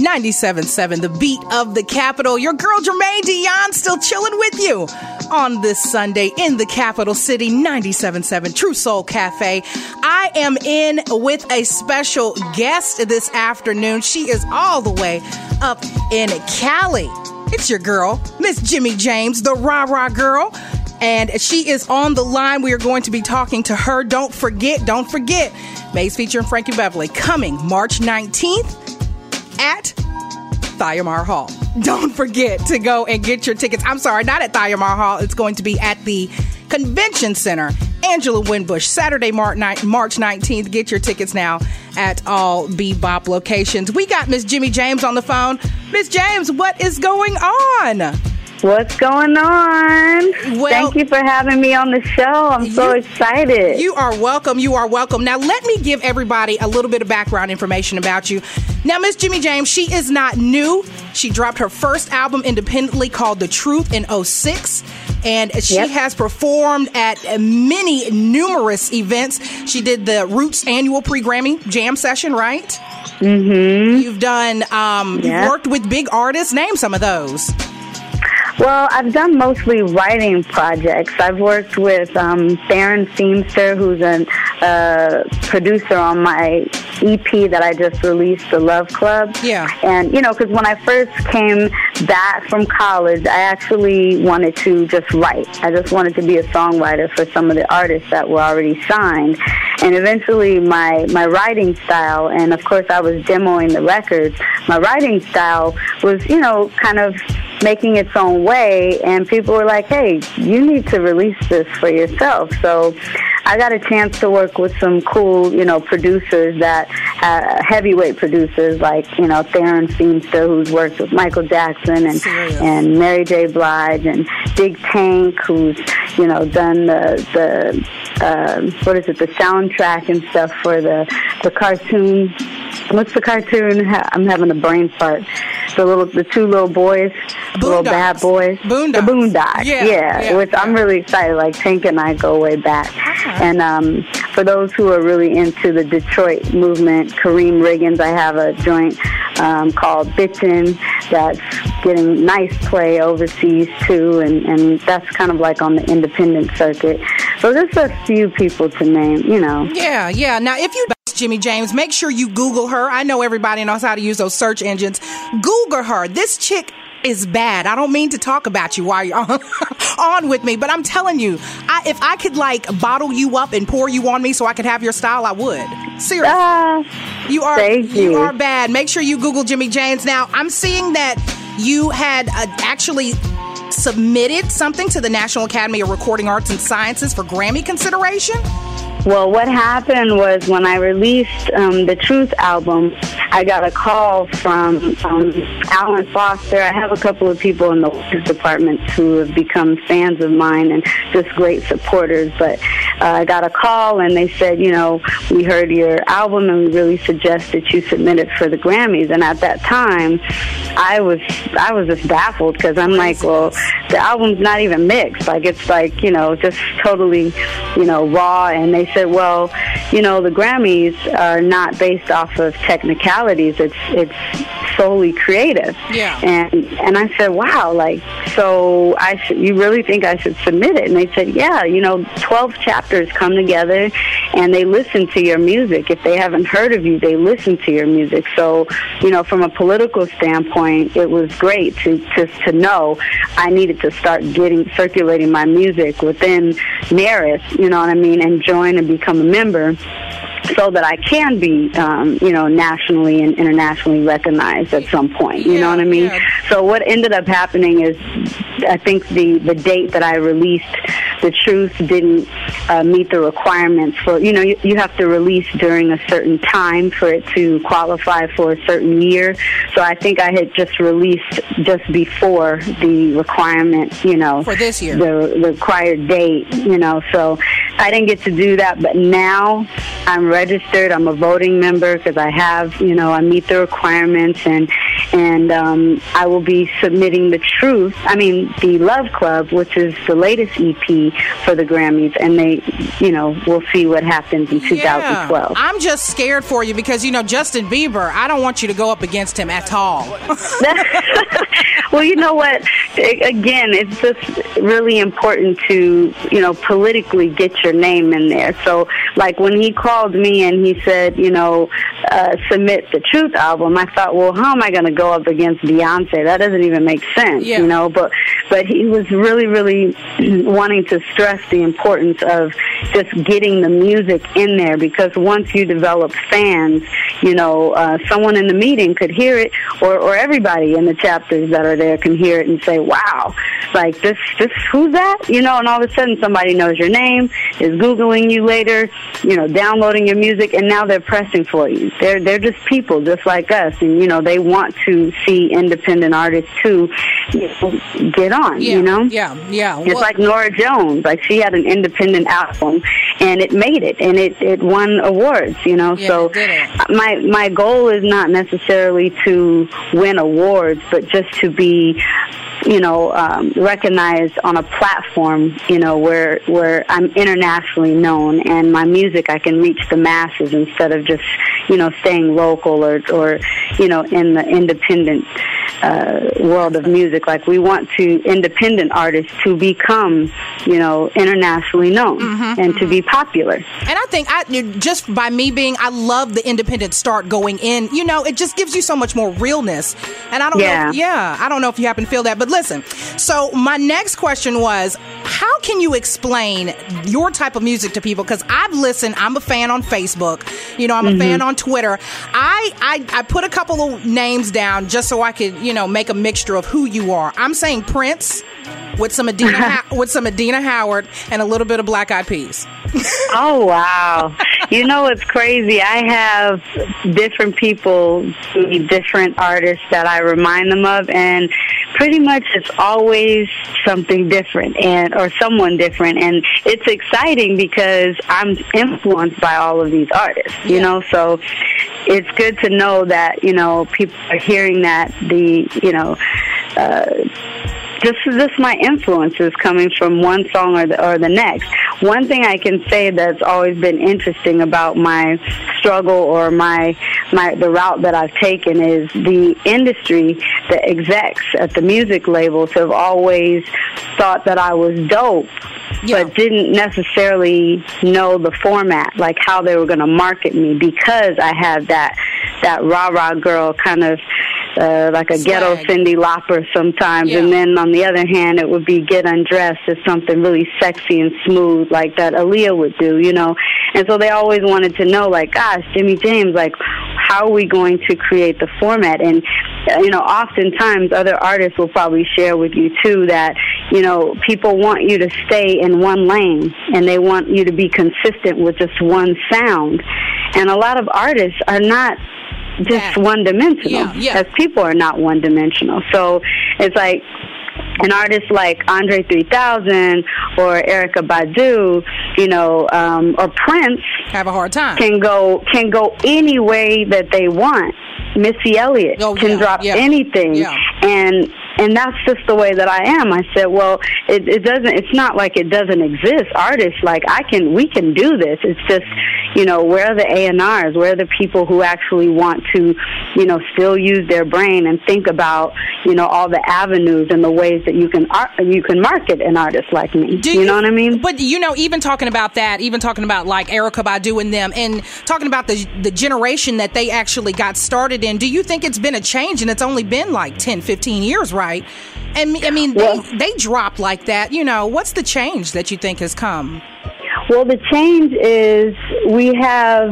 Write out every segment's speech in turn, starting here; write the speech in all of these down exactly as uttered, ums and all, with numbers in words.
ninety-seven point seven, the beat of the capital. Your girl Jermaine Dion still chilling with you on this Sunday in the capital city. Ninety-seven point seven True Soul Cafe. I am in with a special guest this afternoon. She is all the way up in Cali. It's your girl, Miss Jimmy James, the Rah Rah Girl. And she is on the line. We are going to be talking to her. Don't forget, don't forget, Maze featuring Frankie Beverly coming March nineteenth at Thiamar Hall. Don't forget to go and get your tickets. I'm sorry, not at Thiamar Hall. It's going to be at the Convention Center. Angela Winbush, Saturday, March nineteenth. Get your tickets now at all Bebop locations. We got Miss Jimmy James on the phone. Miss James, what is going on? What's going on? Well, thank you for having me on the show. I'm so you, excited. You are welcome. You are welcome. Now, let me give everybody a little bit of background information about you. Now, Miss Jimmy James, she is not new. She dropped her first album independently called The Truth in oh six. And she yep. has performed at many, numerous events. She did the Roots annual pre-Grammy jam session, right? Mm-hmm. You've done, um, yep. you've worked with big artists. Name some of those. Well, I've done mostly writing projects. I've worked with um, Theron Feemster, who's a uh, producer on my E P that I just released, The Love Club. Yeah. And, you know, because when I first came back from college, I actually wanted to just write. I just wanted to be a songwriter for some of the artists that were already signed. And eventually my, my writing style, and of course I was demoing the records, my writing style was, you know, kind of making its own way, and people were like, hey, you need to release this for yourself. So I got a chance to work with some cool, you know, producers that, uh, heavyweight producers like, you know, Theron Feemster, who's worked with Michael Jackson and, and Mary J. Blige, and Big Tank, who's, you know, done the, the uh, what is it, the soundtrack and stuff for the, the cartoon. What's the cartoon? I'm having a brain fart. The little, the two little boys, the little bad boys. Boondocks. The Boondocks. Yeah, yeah, yeah, which yeah. I'm really excited. Like, Tank and I go way back. Okay. And um, for those who are really into the Detroit movement, Kareem Riggins, I have a joint um, called Bitchin' that's getting nice play overseas too, and, and that's kind of like on the independent circuit. So there's a few people to name, you know. Yeah, yeah. Now, if you Jimmy James, make sure you Google her. I know everybody knows how to use those search engines. Google her. This chick is bad. I don't mean to talk about you while you're on, on with me, but I'm telling you, I, if I could like bottle you up and pour you on me so I could have your style, I would. Seriously. Uh, you are thank you. you are bad. Make sure you Google Jimmy James. Now, I'm seeing that you had uh, actually submitted something to the National Academy of Recording Arts and Sciences for Grammy consideration. Well, what happened was when I released um, the Truth album, I got a call from um, Alan Foster. I have a couple of people in the Works department who have become fans of mine and just great supporters. But uh, I got a call and they said, you know, we heard your album and we really suggest that you submit it for the Grammys. And at that time, I was I was just baffled because I'm like, well, the album's not even mixed. Like, it's like, you know, just totally, you know, raw. And they said, well, you know, the Grammys are not based off of technicalities. It's it's solely creative. Yeah. And and I said, wow, like, so I should, you really think I should submit it? And they said, yeah, you know, twelve chapters come together and they listen to your music. If they haven't heard of you, they listen to your music. So, you know, from a political standpoint, it was great to to, to know I needed to start getting circulating my music within NARIS, you know what I mean, and join and become a member so that I can be, um, you know, nationally and internationally recognized at some point, you yeah, know what I mean? Yeah. So what ended up happening is, I think the, the date that I released The Truth didn't uh, meet the requirements for, you know, you, you have to release during a certain time for it to qualify for a certain year. So I think I had just released just before the requirement, you know. For this year. The, the required date, you know, so I didn't get to do that, but now I'm registered. I'm a voting member because I have, you know, I meet the requirements, and and um, I will be submitting The Truth, I mean, the Love Club, which is the latest E P for the Grammys, and they, you know, we'll see what happens in two thousand twelve. Yeah, I'm just scared for you because, you know, Justin Bieber, I don't want you to go up against him at all. Well, you know what? Again, it's just really important to, you know, politically get your name in there. So, like, when he called me and he said, you know, uh, submit the Truth album, I thought, well, how am I going to go up against Beyonce? That doesn't even make sense, yeah. you know? But, but he was really, really wanting to stress the importance of just getting the music in there, because once you develop fans, you know, uh, someone in the meeting could hear it, or, or everybody in the chapters that are there can hear it and say, wow, like this, this, who's that? You know, and all of a sudden somebody knows your name, is Googling you later, you know, downloading your music, and now they're pressing for you. They're, they're just people just like us, and, you know, they want to see independent artists too, you know, get on, yeah, you know? Yeah, yeah. It's well, like Norah Jones, like she had an independent album, and it made it, and it, it won awards, you know? Yeah, so did it. my my goal is not necessarily to win awards, but just to be, you know, um, recognized on a platform, you know, where where I'm internationally known, and my music, I can reach the masses instead of just, you know, staying local or, or you know, in the independent uh, world of music. Like, we want to independent artists to become, you know, internationally known mm-hmm, and mm-hmm. to be popular. And I think I just by me being, I love the independent start going in. You know, it just gives you so much more realness. And I don't yeah. know, yeah, I don't know if you happen to feel that, but listen. So my next question was, how can you explain your type of music to people? Because I've listened, I'm a fan on Facebook, you know, I'm mm-hmm. a fan on Twitter. I, I I put a couple of names down just so I could, you know, make a mixture of who you are. I'm saying Prince with some Adina ha- with some Adina Howard and a little bit of Black Eyed Peas. Oh, wow. You know, it's crazy. I have different people, different artists that I remind them of, and pretty much it's always something different and or someone different. And it's exciting because I'm influenced by all of these artists, you yeah. know, so it's good to know that, you know, people are hearing that the, you know, uh, Just, just my influences coming from one song or the, or the next. One thing I can say that's always been interesting about my struggle or my my the route that I've taken is the industry, the execs at the music labels have always thought that I was dope, yeah. but didn't necessarily know the format, like how they were going to market me, because I had that that rah-rah girl kind of Uh, like a Swag. Ghetto Cyndi Lauper sometimes, yeah. and then on the other hand, it would be Get Undressed as something really sexy and smooth, like that Aaliyah would do, you know. And so they always wanted to know, like, gosh, Jimmy James, like, how are we going to create the format? And, uh, you know, oftentimes other artists will probably share with you, too, that, you know, people want you to stay in one lane, and they want you to be consistent with just one sound. And a lot of artists are not just yeah. one-dimensional, yeah, yeah. as people are not one-dimensional. So it's like an artist like Andre three thousand or Erykah Badu, you know, um, or Prince have a hard time. Can go can go any way that they want. Missy Elliott oh, can yeah, drop yeah, anything, yeah. and and that's just the way that I am. I said, well, it, it doesn't. It's not like it doesn't exist. Artists like I can, we can do this. It's just, you know, where are the A and Rs? Where are the people who actually want to, you know, still use their brain and think about, you know, all the avenues and the ways that you can art, you can market an artist like me. Do you, you know what I mean? But you know, even talking about that, even talking about like Erykah Badu and them, and talking about the the generation that they actually got started in, do you think it's been a change? And it's only been like ten, fifteen years, right? And I mean, they, well, they dropped like that. You know, what's the change that you think has come? Well, the change is we have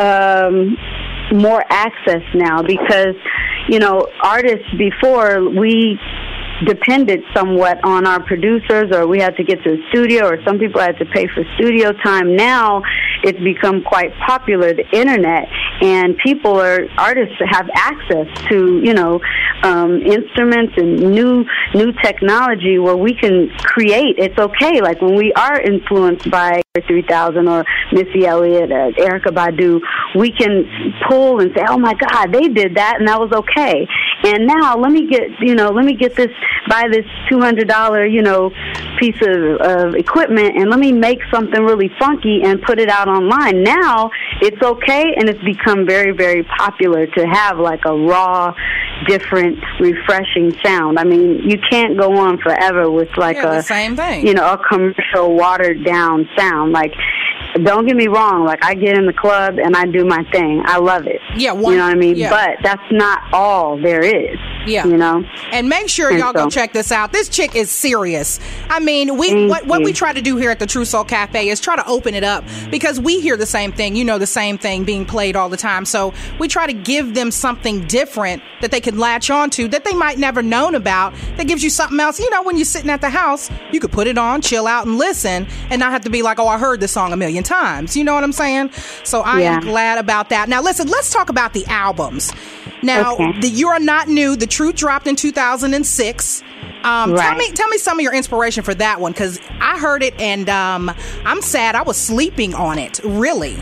um, more access now because, you know, artists before, we depended somewhat on our producers, or we had to get to the studio, or some people had to pay for studio time. Now it's become quite popular, the internet, and people are, artists have access to, you know, um, instruments and new new technology where we can create. It's okay. Like when we are influenced by three thousand or Missy Elliott, or Erykah Badu, we can pull and say, oh my God, they did that, and that was okay. And now let me get, you know, let me get this, buy this two hundred dollars, you know, piece of, of equipment, and let me make something really funky and put it out online. Now it's okay, and it's become very, very popular to have like a raw, different, refreshing sound. I mean, you can't go on forever with like yeah, a, the same thing. you know, a commercial watered down sound. Like, don't get me wrong, like I get in the club and I do my thing. I love it. Yeah, one, you know what I mean? Yeah. But that's not all there is. Yeah. You know? And make sure And y'all so- go check this out. This chick is serious. I mean, we Thank what, what you. we try to do here at the True Soul Cafe is try to open it up, because we hear the same thing. You know, the same thing being played all the time. So we try to give them something different that they can latch on to that they might never known about, that gives you something else. You know, when you're sitting at the house, you could put it on, chill out, and listen, and not have to be like, oh, I heard this song a million times. You know what I'm saying? So I Yeah. am glad about that. Now, listen, let's talk about the albums. Now, Okay. the, you are not new. The Truth dropped in two thousand six. Um, Tell Right. me, tell me some of your inspiration for that one, because I heard it and um, I'm sad I was sleeping on it. Really?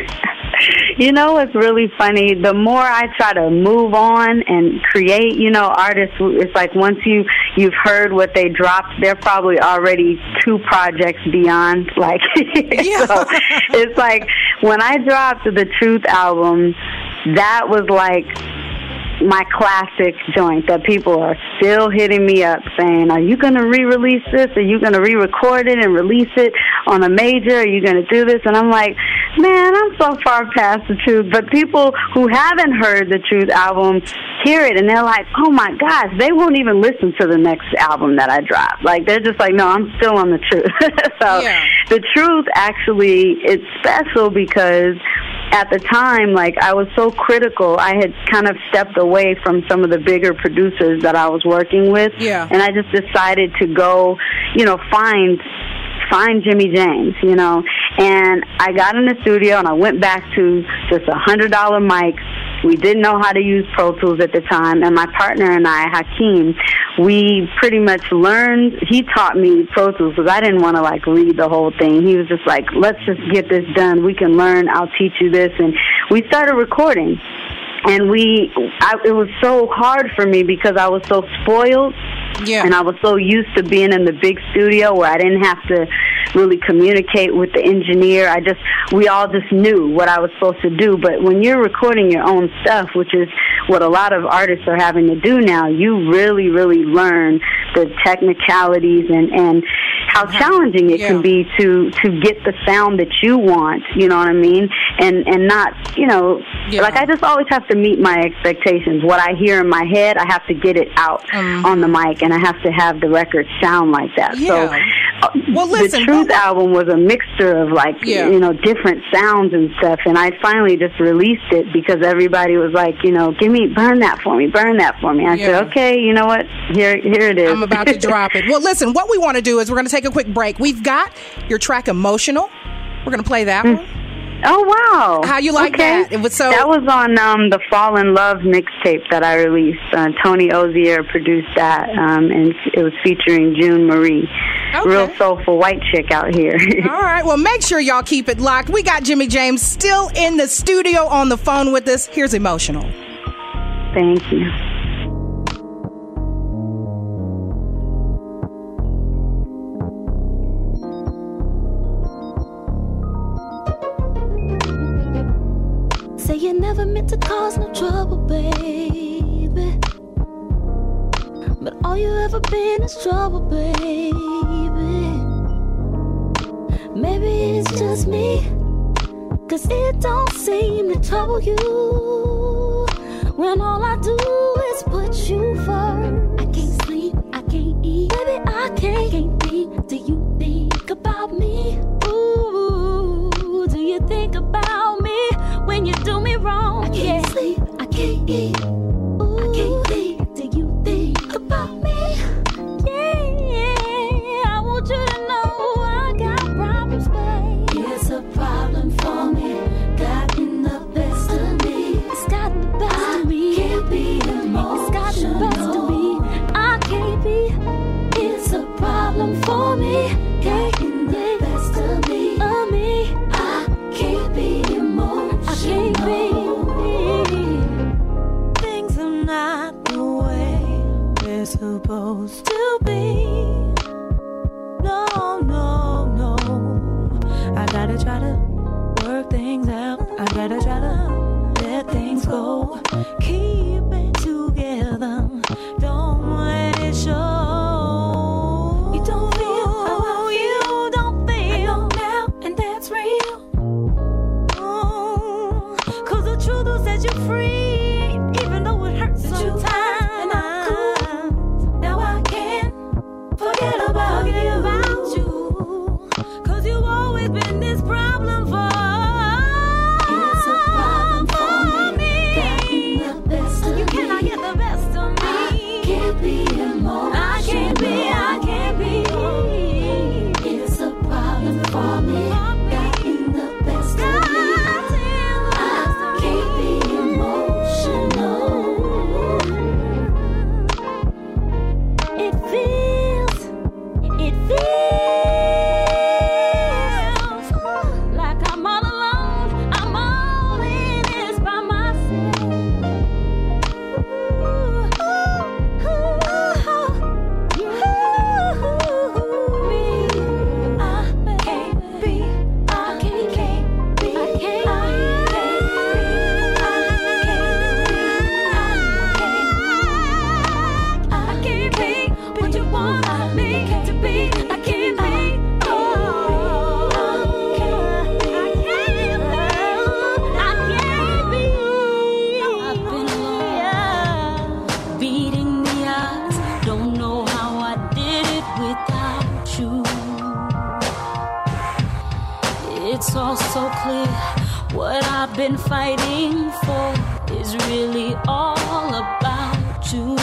You know what's really funny? The more I try to move on and create, you know, artists, it's like once you, you've heard what they dropped, they're probably already two projects beyond. Like, Yeah. so it's like when I dropped the Truth album, that was like my classic joint that people are still hitting me up saying, are you going to re-release this? Are you going to re-record it and release it on a major? Are you going to do this? And I'm like, man, I'm so far past the Truth. But people who haven't heard the Truth album hear it and they're like, oh my gosh, they won't even listen to the next album that I drop. Like, they're just like, no, I'm still on the Truth. So Yeah. the Truth actually, it's special because at the time, like, I was so critical. I had kind of stepped away from some of the bigger producers that I was working with. Yeah. And I just decided to go, you know, find find Jimmy James, you know. And I got in the studio and I went back to just a one hundred dollar mic. We didn't know how to use Pro Tools at the time. And my partner and I, Hakeem, we pretty much learned, he taught me Pro Tools because I didn't want to, like, read the whole thing. He was just like, let's just get this done. We can learn. I'll teach you this. And we started recording. And we, I, it was so hard for me because I was so spoiled. Yeah. And I was so used to being in the big studio where I didn't have to really communicate with the engineer. I just, we all just knew what I was supposed to do. But when you're recording your own stuff, which is what a lot of artists are having to do now, you really, really learn the technicalities and, and how challenging it Yeah. can be to, to get the sound that you want, you know what I mean? And, and not, you know, Yeah. like I just always have to meet my expectations. What I hear in my head, I have to get it out Mhm. on the mic, and I have to have the record sound like that. Yeah. So uh, Well, listen, the Truth what- album was a mixture of, like, Yeah. you know, different sounds and stuff, and I finally just released it because everybody was like, you know, give me, burn that for me, burn that for me. I Yeah. said, okay, you know what, here, here it is. I'm about to drop it. Well, listen, what we want to do is we're going to take a quick break. We've got your track Emotional. We're going to play that one. Oh, wow. How you like Okay. that? It was so- That was on um, the Fall in Love mixtape that I released. Uh, Tony Ozier produced that, um, and it was featuring June Marie. Okay. Real soulful white chick out here. All right. Well, make sure y'all keep it locked. We got Jimmy James still in the studio on the phone with us. Here's Emotional. Thank you. Say you never meant to cause no trouble, baby. But all you ever been is trouble, baby. Maybe it's just me, 'cause it don't seem to trouble you when all I do is put you first. I can't sleep, I can't eat, baby, I can't, can't think. Do you think about me? Ooh, do you think about me when you do me wrong? I can't yeah. sleep, I can't eat, ooh, I can't think. Do you think about me? Yeah, I want you to know I got problems, babe. It's a problem for me, gotten the best of me. It's gotten the best I of me. Can't be emotional. It's gotten the best of me. I can't be. It's a problem for me, getting the best of try to, try to let things go. Keep it together. Don't let it show. You don't feel how you don't feel. I know now, and that's real. Oh, cause the truth will set you free, even though it hurts sometimes. And I'm cool. Now I can't forget about forget you. About you. Cause you've always been this problem for. It's a problem for me. Gotten the best of you me. Cannot get the best of me. I can't be emotional. I can't be, I can't be. It's a problem for me. Gotten the best of me. I can't be emotional. It feels, it feels like I'm all alone. I'm all in this by myself. It's all so clear. What I've been fighting for is really all about you.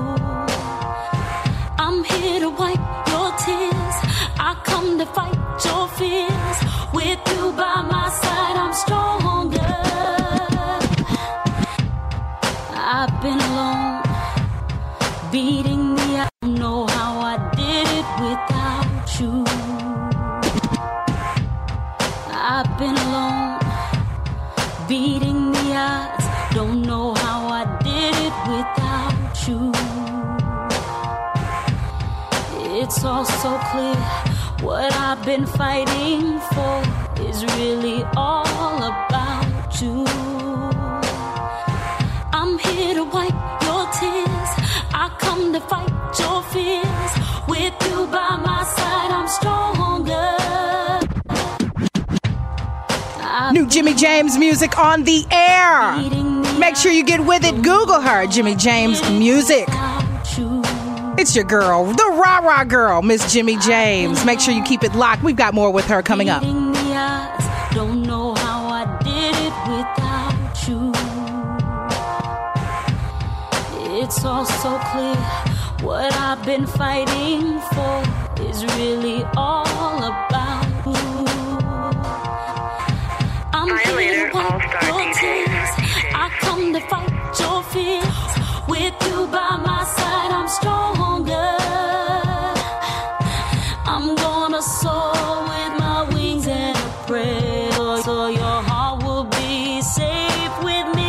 I'm here to wipe your tears. I come to fight your fears. With you by my side, I'm stronger. I've been alone, beating the I don't know how I did it without you. I've been alone, beating the odds. Don't know how I did it without you. It's all so clear. What I've been fighting for is really all about you. I'm here to wipe your tears. I come to fight your fears. With you by my side, I'm stronger. New Jimmy James music on the air. Make sure you get with it. Google her, Jimmy James Music. It's your girl, the rah-rah girl, Miss Jimmy James. Make sure you keep it locked. We've got more with her coming up. Don't know how I did it without you. It's all so clear. What I've been fighting for is really all about you. I'm here to wipe your tears. I come to fight your fears. With you by my side, I'm stronger. I'm gonna soar with my wings and a prayer, so your heart will be safe with me.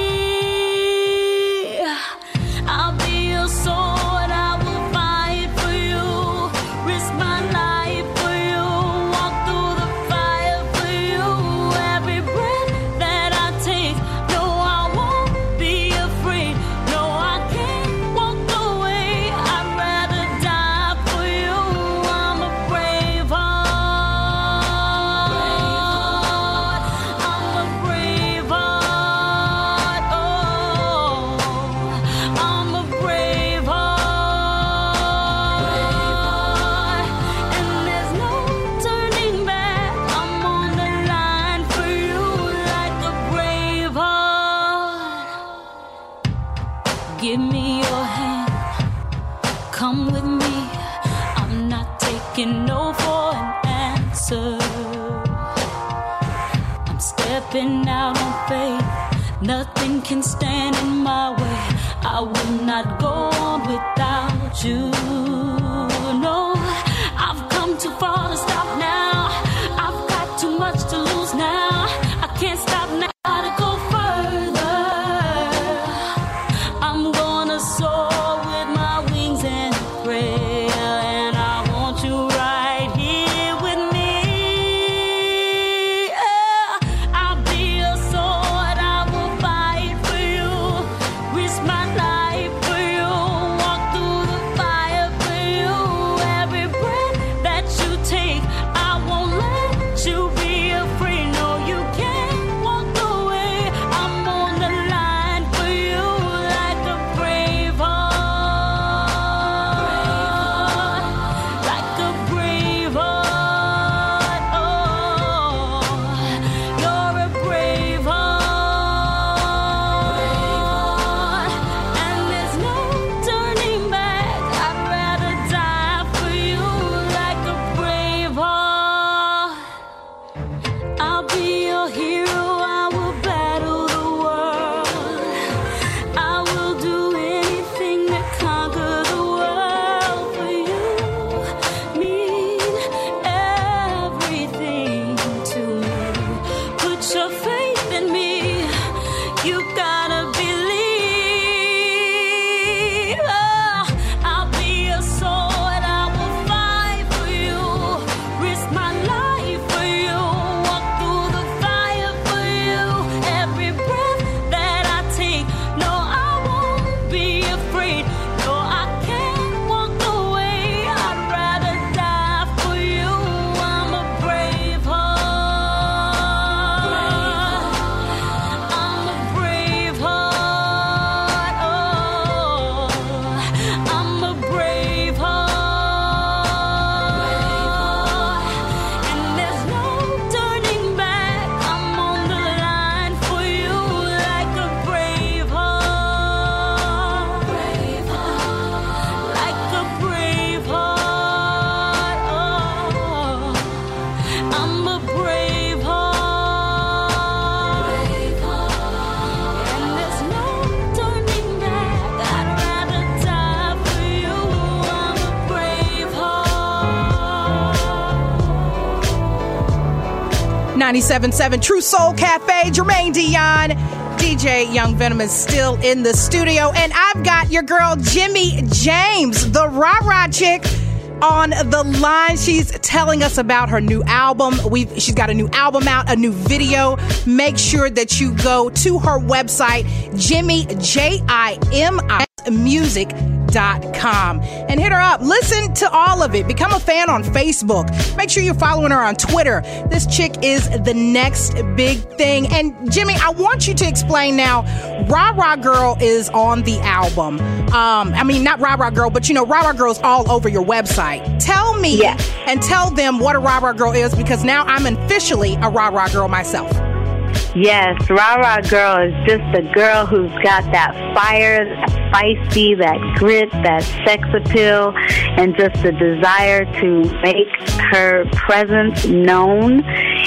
I'll be your sword, I will fight for you, risk my life for you, walk through the fire for you. Every breath that I take, no, I won't be afraid. No, I can't walk away. I'd rather die for you. I'm a brave heart. I'm a brave heart. Oh, I'm a brave heart. And there's no turning back. I'm on the line for you like a brave heart. Give me your hand, come with me. I'm not taking no for an answer. I'm stepping out on faith. Nothing can stand in my way. I will not go on without you. No, I've come too far to stop now. I've got too much to lose now. I can't stop now. Gotta go further. I'm gonna soar with my wings and prayer, and I want you right here with me. Yeah, I'll be a ninety-seven point seven True Soul Cafe. Jermaine Dion. D J Young Venom is still in the studio. And I've got your girl, Jimmy James, the rah-rah chick, on the line. She's telling us about her new album. We've, she's got a new album out, a new video. Make sure that you go to her website, Jimmy, J I M I, music dot com, and hit her up. Listen to all of it. Become a fan on Facebook. Make sure you're following her on Twitter. This chick is the next big thing. And Jimmy, I want you to explain now. Rah Rah Girl is on the album. Um, I mean, not Rah Rah Girl, but you know, Rah Rah Girl's all over your website. Tell me yes. and tell them what a Rah Rah Girl is, because now I'm officially a Rah Rah Girl myself. Yes, Rah Rah Girl is just a girl who's got that fire, that feisty, that grit, that sex appeal, and just the desire to make her presence known,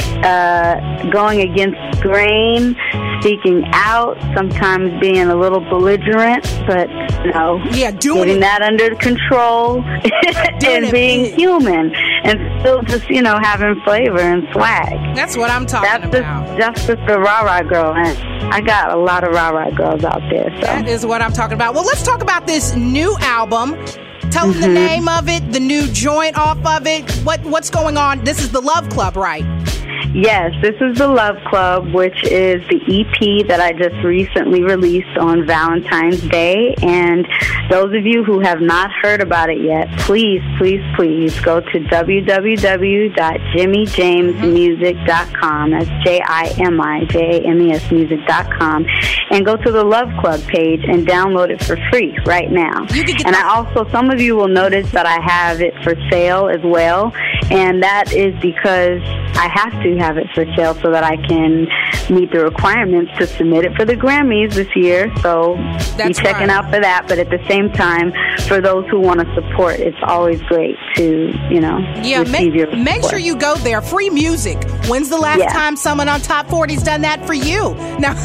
uh, going against grain, speaking out, sometimes being a little belligerent, but, you know, yeah, doing getting it. that under control and being big. human, and still just, you know, having flavor and swag. That's what I'm talking That's about. Just, just the Rah Rah Girl, and I got a lot of Rah Rah Girls out there. So that is what I'm talking about. Well, let's talk about this new album. Tell them Mm-hmm. the name of it, the new joint off of it. What what's going on? This is the Love Club, right? Yes, this is the Love Club, which is the E P that I just recently released on Valentine's Day. And those of you who have not heard about it yet, please, please, please go to w w w dot jimmy james music dot com. That's J I M I J A M E S music dot com. And go to the Love Club page and download it for free right now. And I also, some of you will notice that I have it for sale as well. And that is because I have to have it for sale so that I can meet the requirements to submit it for the Grammys this year. So That's be checking right. out for that. But at the same time, for those who want to support, it's always great to, you know, Yeah, receive make, your support. make sure you go there. Free music. When's the last Yeah. time someone on Top forty's done that for you? Now,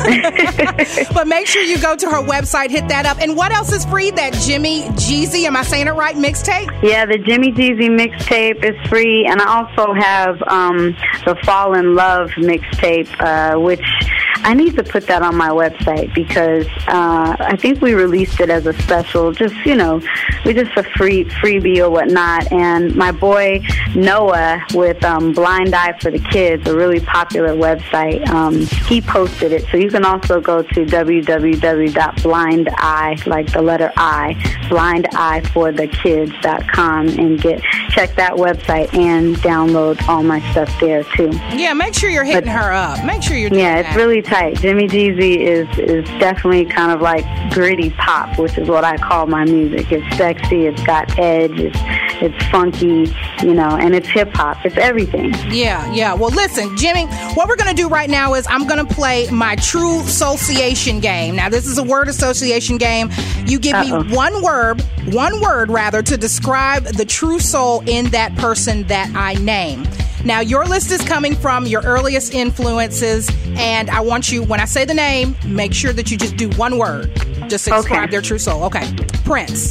but make sure you go to her website, hit that up. And what else is free? That Jimmy Jeezy, am I saying it right, mixtape? Yeah, the Jimmy Jeezy mixtape is free, and I also have um, the Fall in Love mixtape, uh, which I need to put that on my website because uh, I think we released it as a special, just, you know, we just a free freebie or whatnot. And my boy Noah with um, Blind Eye for the Kids, a really popular website, um, he posted it. So you can also go to w w w dot blind eye, like the letter I, blind eye for the kids dot com, and get check that website and download all my stuff there too. Yeah, make sure you're hitting But- her up. Make sure you're doing Yeah, it's that. really tight. Jimmy Jeezy is is definitely kind of like gritty pop, which is what I call my music. It's sexy, it's got edge, it's it's funky, you know, and it's hip hop. It's everything. Yeah, yeah. Well, listen, Jimmy, what we're going to do right now is I'm going to play my true association game. Now, this is a word association game. You give Uh-oh. me one word, one word rather, to describe the true soul in that person that I name. Now, your list is coming from your earliest influences, and I want you, when I say the name, make sure that you just do one word. Just to describe Okay. their true soul. Okay. Prince.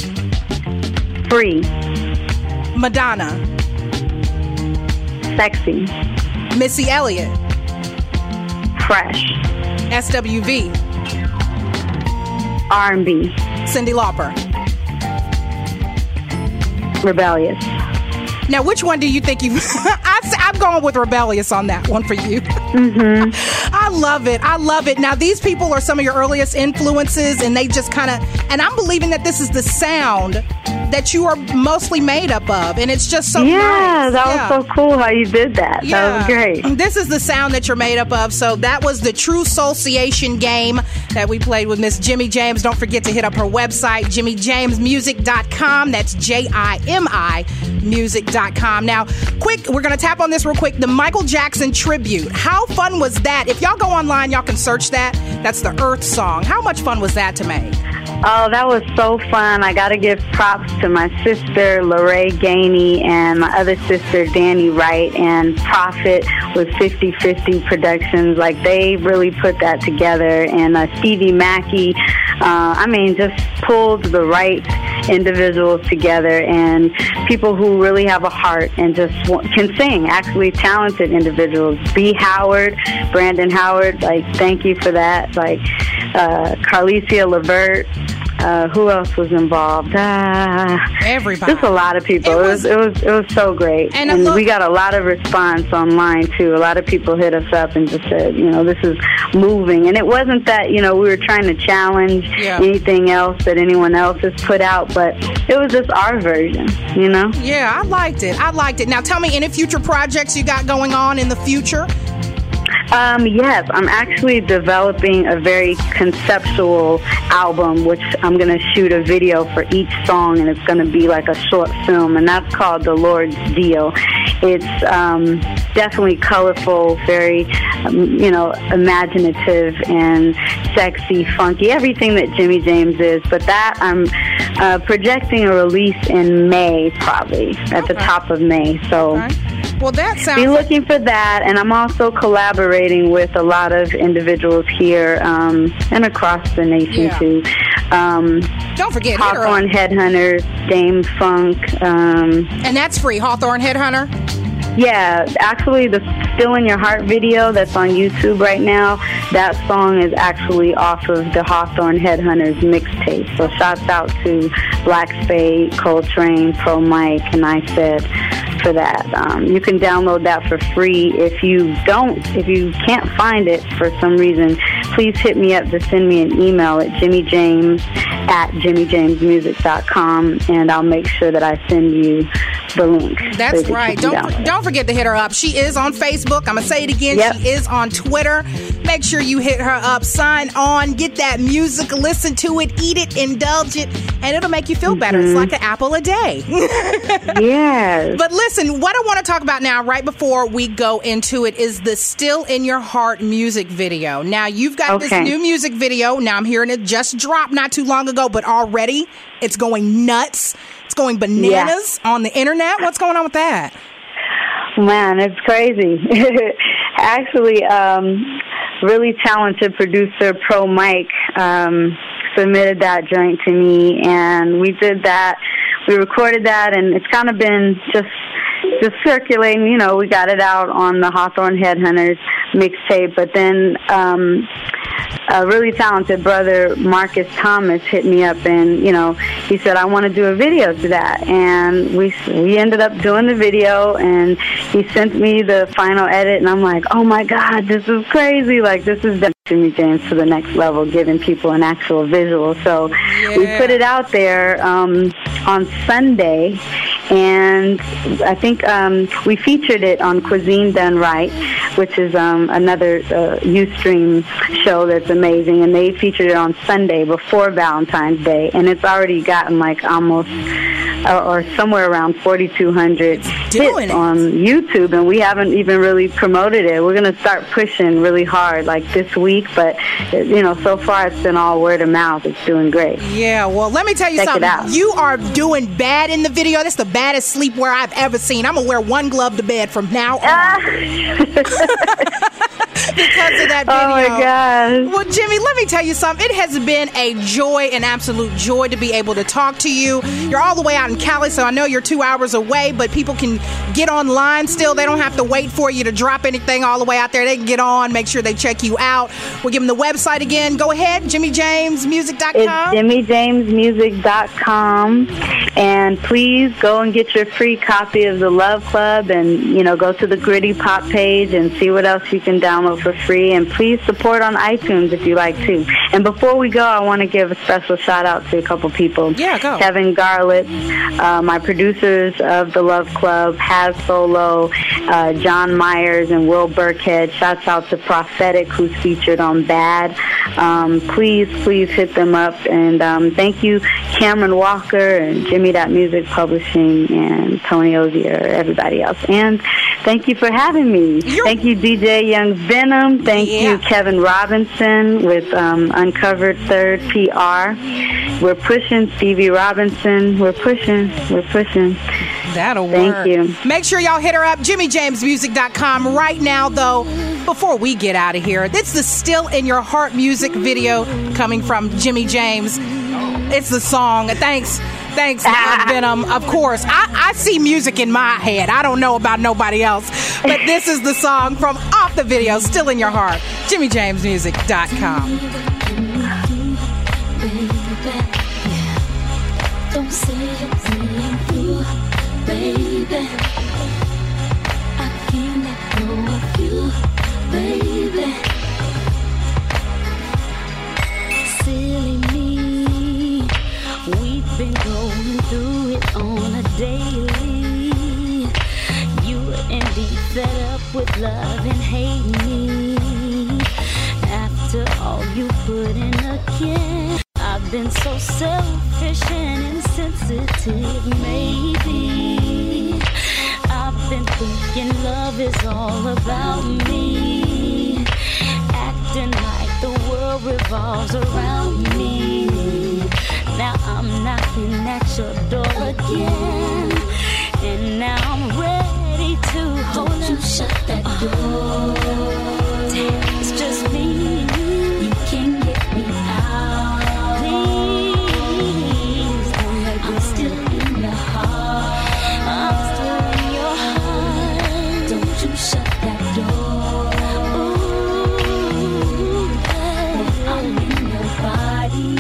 Free, Madonna. sexy, Missy Elliott. fresh, S W V. R and B, Cyndi Lauper. rebellious. Now, which one do you think you... I, I'm going with rebellious on that one for you. Mm-hmm. I love it. I love it. Now, these people are some of your earliest influences, and they just kind of... And I'm believing that this is the sound that you are mostly made up of, and it's just so Yeah, nice. that Yeah. was so cool how you did that. That was great. This is the sound that you're made up of. So that was the True Association game that we played with Miss Jimmy James. Don't forget to hit up her website, jimmy james music dot com. That's J I M I music dot com. Now, quick, we're going to tap on this real quick. The Michael Jackson tribute. How fun was that? If y'all go online, y'all can search that. That's the Earth song. How much fun was that to make? Oh, that was so fun. I got to give props to my sister, Lorraine Gainey, and my other sister, Danny Wright, and Prophet with fifty fifty Productions. Like, they really put that together. And uh, Stevie Mackey, uh, I mean, just pulled the right individuals together and people who really have a heart and just want, can sing, actually talented individuals. B. Howard, Brandon Howard, like, thank you for that. Like, uh, Carlicia Levert. Uh, who else was involved? Uh, Everybody. Just a lot of people. It was it was, it was, it was so great. And, and look, we got a lot of response online, too. A lot of people hit us up and just said, you know, this is moving. And it wasn't that, you know, we were trying to challenge yeah. anything else that anyone else has put out, but it was just our version, you know? Yeah, I liked it. I liked it. Now, tell me, any future projects you got going on in the future? Um, yes, I'm actually developing a very conceptual album, which I'm going to shoot a video for each song, and it's going to be like a short film, and that's called The Lord's Deal. It's um, definitely colorful, very, um, you know, imaginative and sexy, funky, everything that Jimmy James is. But that I'm uh, projecting a release in May, probably, at okay. the top of May. So. Okay. Well, that sounds. Be looking for that, and I'm also collaborating with a lot of individuals here um, and across the nation yeah. too. Um, Don't forget Hawthorne Headhunters, Dame Funk, um, and that's free. Hawthorne Headhunter. Yeah, actually, the Still in Your Heart video that's on YouTube right now, that song is actually off of the Hawthorne Headhunters mixtape. So shouts out to Black Spade, Coltrane, Pro Mike, and I Said for that. Um, you can download that for free. If you don't, if you can't find it for some reason, please hit me up to send me an email at jimmyjames at jimmyjamesmusic dot com, and I'll make sure that I send you the link. That's so right. Don't don't forget to hit her up. She is on Facebook. I'm going to say it again. Yep. She is on Twitter. Make sure you hit her up. Sign on. Get that music. Listen to it. Eat it. Indulge it. And it'll make you feel better. Mm-hmm. It's like an apple a day. Yes. But listen, what I want to talk about now, right before we go into it, is the Still in Your Heart music video. Now, you've got okay. this new music video. Now, I'm hearing it just dropped not too long ago, but already it's going nuts. It's going bananas yeah. on the internet. What's going on with that? Man, it's crazy. Actually, um, really talented producer Pro Mike um, submitted that joint to me, and we did that. We recorded that, and it's kind of been just just circulating. You know, we got it out on the Hawthorne Headhunters mixtape, but then um, a really talented brother, Marcus Thomas, hit me up, and, you know, he said, I want to do a video to that. And we we ended up doing the video, and he sent me the final edit, and I'm like, oh, my God, this is crazy. Like, this is the Jimmy James to the next level, giving people an actual visual. So yeah. we put it out there um, on Sunday, and I think um, we featured it on Cuisine Done Right, which is um, another uh, Ustream show that's amazing, and they featured it on Sunday before Valentine's Day, and it's already gotten like almost uh, or somewhere around forty-two hundred hits it. on YouTube, and we haven't even really promoted it. We're going to start pushing really hard like this week, but you know, so far it's been all word of mouth. It's doing great. Yeah, well, let me tell you Check something. It out. You are doing bad in the video. That's the baddest sleepwear I've ever seen. I'm going to wear one glove to bed from now on. Uh. Because of that video. Oh, my God. Well, Jimmy, let me tell you something. It has been a joy, an absolute joy to be able to talk to you. You're all the way out in Cali, so I know you're two hours away, but people can get online still. They don't have to wait for you to drop anything all the way out there. They can get on, make sure they check you out. We'll give them the website again. Go ahead, jimmy james music dot com. It's jimmy james music dot com. And please go and get your free copy of The Love Club, and, you know, go to the Gritty Pop page and see what else you can download for free. And please support on iTunes if you like to. And before we go, I want to give a special shout out to a couple people. Yeah, go. Kevin Garlitz, uh, my producers of The Love Club, Has Solo, uh, John Myers, and Will Burkhead. Shouts out to Prophetic, who's featured on Bad. Um, please, please hit them up. And um, thank you, Cameron Walker and Jimmy That Music Publishing and Tony Ozier, everybody else. And thank you for having me. You're- thank you, D J Young Venom. Thank yeah. you, Kevin Robinson with um, Uncovered Third P R. We're pushing Stevie Robinson. We're pushing. We're pushing. That'll Thank work. you. Make sure y'all hit her up, jimmy james music dot com. Right now, though, before we get out of here, it's the Still in Your Heart music video coming from Jimmy James. It's the song. Thanks. Thanks, Love Venom. Of course, I, I see music in my head. I don't know about nobody else. But this is the song from Off the Video, Still in Your Heart. Jimmy James Music dot com. Don't say it's me, baby. I can't let go of you, baby. Silly me, we've been going through it on a daily. You were indeed fed up with love and hate me. After all you put in again, I've been so selfish and insensitive, maybe. I've been thinking love is all about me, acting like the world revolves around me. Now I'm knocking at your door again, and now I'm ready to hold Don't you shut that door. Damn, it's just me. You can't get me out. I'm still in your heart. I'm still in your heart. Don't you shut that door. Ooh, when I'm in your body.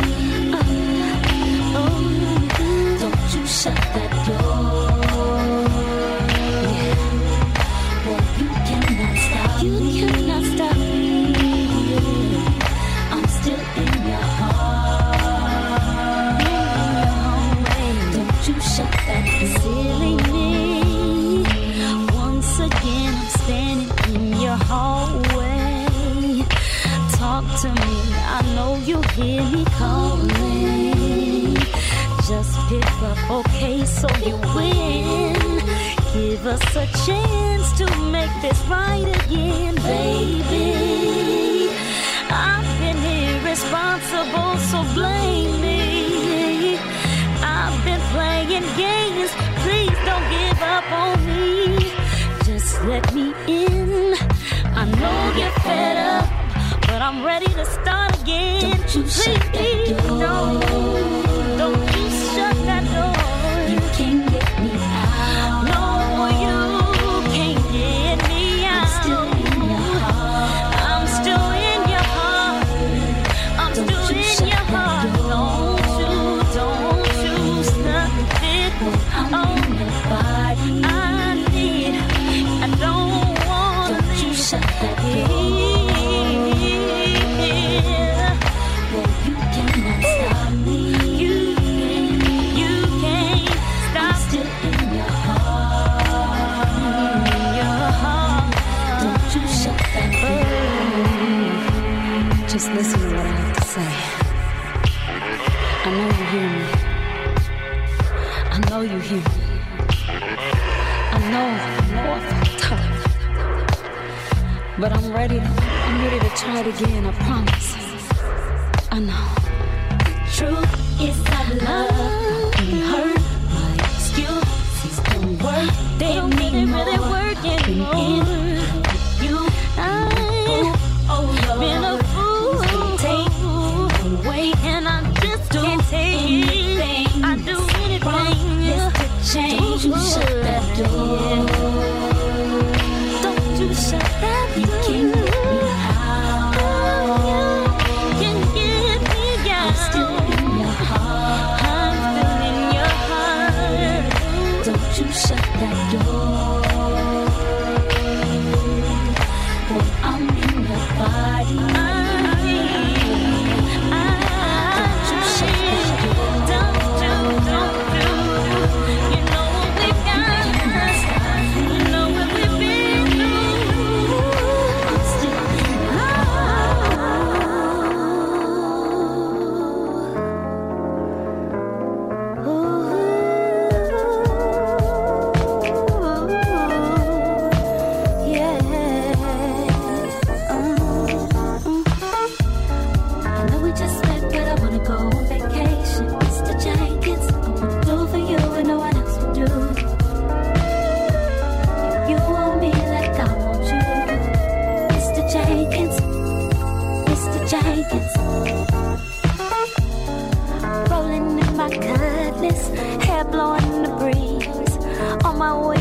Oh, don't you shut that door. Yeah. Boy, you cannot stop you me. You cannot stop me. I'm still in your heart. You shut that silly me. Once again I'm standing in your hallway. Talk to me, I know you hear me calling. Just pick up, okay, so you win. Give us a chance to make this right again, baby. I've been irresponsible, so blame me. I've been playing games, please don't give up on me. Just let me in. I know you're fed up, but I'm ready to start again. Don't you please, shut that door. Don't, don't you shut that door. You can't get me out. No, you can't get me out. I'm still in your heart. I'm still in your heart. I'm don't still in your heart. Don't you, don't you stop it. I'm oh, in your body. I need, I don't want don't you shut that door. Well, you cannot stop me. You can't, you can't stop. I'm still in your heart. In your heart. Don't you shut that door. Just listen to what I have to say. I know you hear me. I know you hear me. I know, I know I felt tough. But I'm ready to, I'm ready to try it again, I promise. I know. The truth is I love and hurt. My excuses don't work. They don't really, really work anymore. You, I've oh, been a fool. Take away and I just can't take it. I do anything to change. Don't you shut that door. Don't you shut that door. You can't get me out. Can't get me out. I'm still in your heart. I'm still in your heart. Don't you shut that door. When I'm in your body. Don't you shut that door. Don't you, don't you. You know what we've got. You know what we've been through. I'm still in your heart. Yeah. I know we just met, but I wanna go on vacation. Mister Jenkins, I wanna do for you and no one else will do. You want me like I want you. Mister Jenkins, Mister Jenkins. Rolling in my cutlass,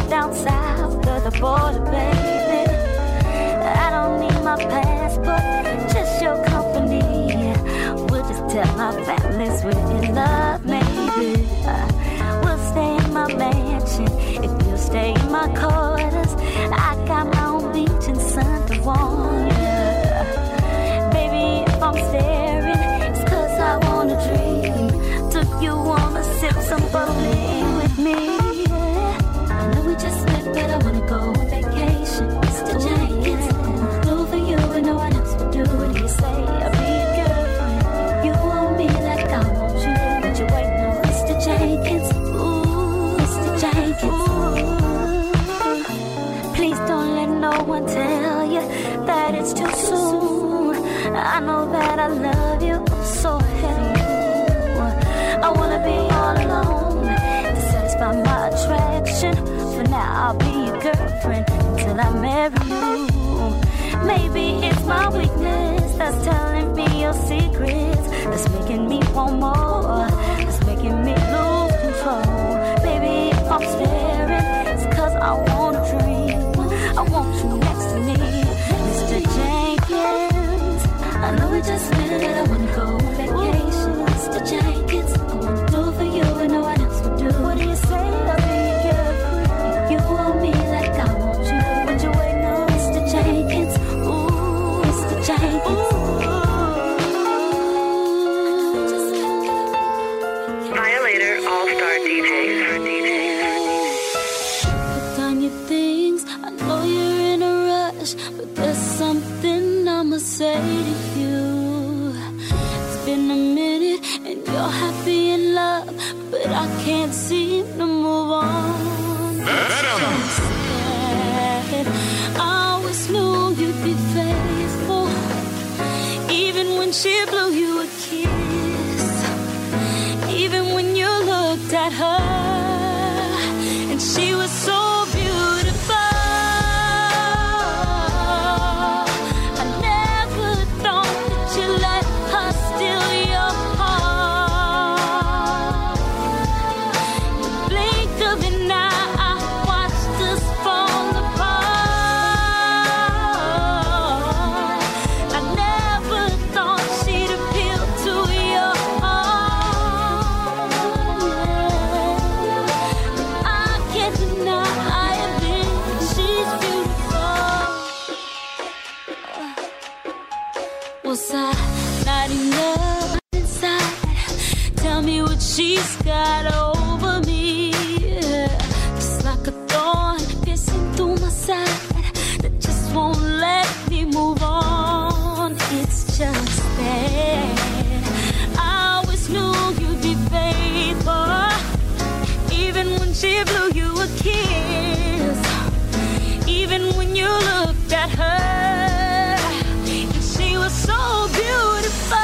down south of the border, baby. I don't need my passport, just your company. We'll just tell our families we're in love, maybe. We'll stay in my mansion if you'll stay in my quarters. I got my own beach in Santa Juana. Baby, if I'm staring, it's cause I wanna dream. Took you on a sip, some bubbly with me. I know we just met, but I wanna go on vacation. Mister Jenkins, do for you and no one else will do. What do you say? I'll be your girlfriend. You want me like I want you. But you wait, no, Mister Jenkins. Ooh, Mister Jenkins. Ooh. Please don't let no one tell you that it's too soon. I know that I love you, I'm so ahead of you. I wanna be all alone to satisfy my attraction. For now, I'll be your girlfriend until I marry you. Maybe it's my weakness that's telling me your secrets, that's making me want more, that's making me lose control. Baby, if I'm staring, it's cause I wanna dream. I want you next to me, Mister Jenkins. I know we just met, but I wanna go on vacation. Mister Jenkins, I wanna do for you and no one else will do. What do you say? I'll be your girlfriend. You want me like I want you. But you wait, no, Mister Jenkins. Ooh, Mister Jenkins. Violator All-Star D Js. D Js. Put down your things. I know you're in a rush, but there's something I'ma say to you. It's been a minute and you're happy in love, but I can't seem to move on. It's so sad. I always knew you'd be faithful, even when she blew you a kiss, even when you looked at her and she was so beautiful. I never thought that you let her steal your heart. The blink of an eye, I watched us fall apart. I never thought she'd appeal to your heart. I can't deny it, she's beautiful. Was I not enough inside? Tell me what she's got over me. Just like a thorn piercing through my side that just won't let me move on. It's just that I always knew you'd be faithful, even when she blew you a kiss, even when you looked at her and she was so beautiful.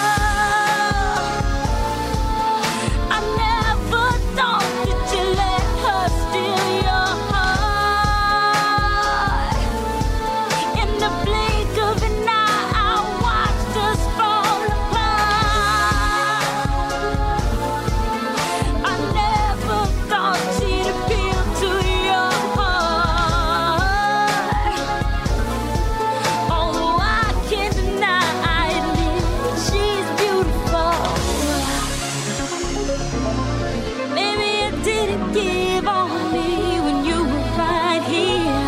I never thought that you let her steal your heart. In the blink of an eye, I watched us fall apart. I never thought she'd appeal to your heart. Although I can't deny it, she's beautiful. Maybe I didn't give on me when you were right here.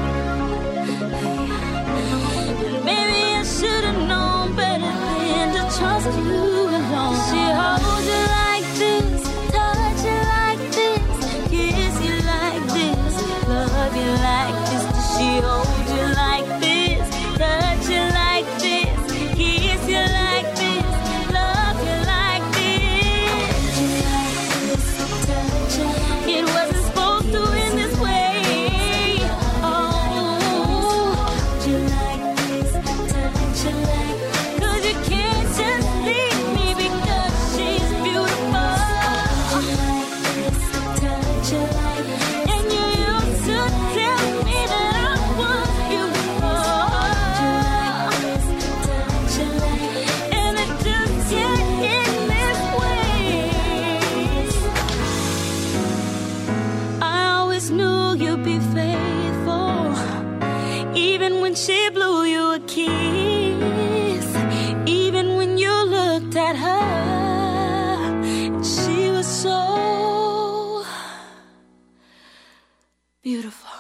Maybe I should have known better than to trust you alone. She holds you like this, touch you like this, kiss you like this, love you like this. Does she hold you like this, touch you like this, kiss you like this, love you like this? It wasn't supposed to end this way. Oh, you like this, touch you like this. 'Cause you can't just leave me because she's beautiful. And you used to tell me that I was beautiful. And it just can't end this way. I always knew you when she blew you a kiss, even when you looked at her, she was so beautiful.